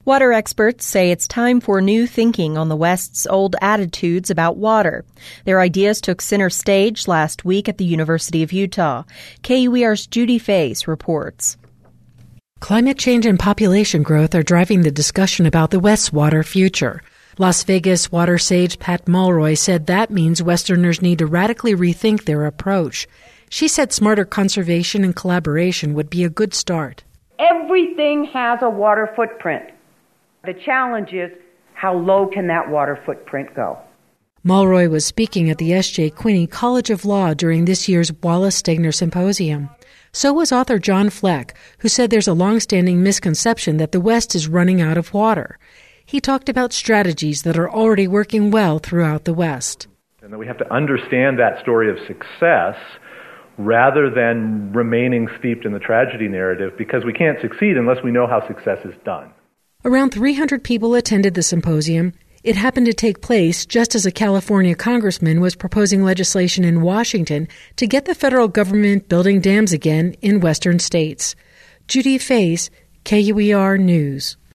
Water experts say it's time for new thinking on the West's old attitudes about water. Their ideas took center stage last week at the University of Utah. KUER's Judy Faze reports. Climate change and population growth are driving the discussion about the West's water future. Las Vegas water sage Pat Mulroy said that means Westerners need to radically rethink their approach. She said smarter conservation and collaboration would be a good start. Everything has a water footprint. The challenge is, how low can that water footprint go? Mulroy was speaking at the S.J. Quinney College of Law during this year's Wallace Stegner Symposium. So was author John Fleck, who said there's a long-standing misconception that the West is running out of water. He talked about strategies that are already working well throughout the West. And that we have to understand that story of success rather than remaining steeped in the tragedy narrative, because we can't succeed unless we know how success is done. Around 300 people attended the symposium. It happened to take place just as a California congressman was proposing legislation in Washington to get the federal government building dams again in western states. Judy Faze, KUER News.